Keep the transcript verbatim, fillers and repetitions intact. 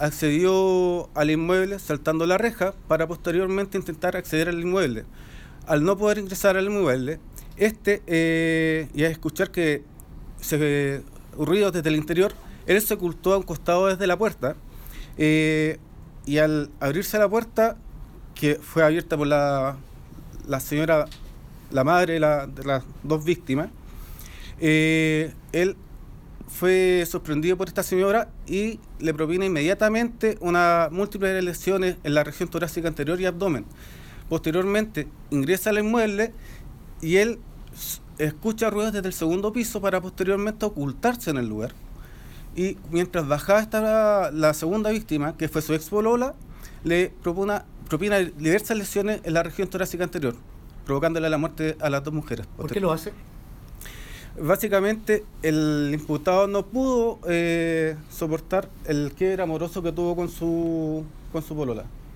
accedió al inmueble saltando la reja para posteriormente intentar acceder al inmueble. Al no poder ingresar al inmueble, este, eh, y a escuchar que se ruidos desde el interior, él se ocultó a un costado desde la puerta, eh, y al abrirse la puerta, que fue abierta por la, la señora, la madre de, la, de las dos víctimas, eh, él fue sorprendido por esta señora y le propina inmediatamente una múltiples lesiones en la región torácica anterior y abdomen. Posteriormente ingresa al inmueble y él escucha ruidos desde el segundo piso para posteriormente ocultarse en el lugar. Y mientras bajaba esta, la segunda víctima, que fue su ex polola, le propina, propina diversas lesiones en la región torácica anterior, provocándole la muerte a las dos mujeres. ¿Por qué lo hace? Básicamente, el imputado no pudo eh, soportar el quiebre amoroso que tuvo con su, con su polola.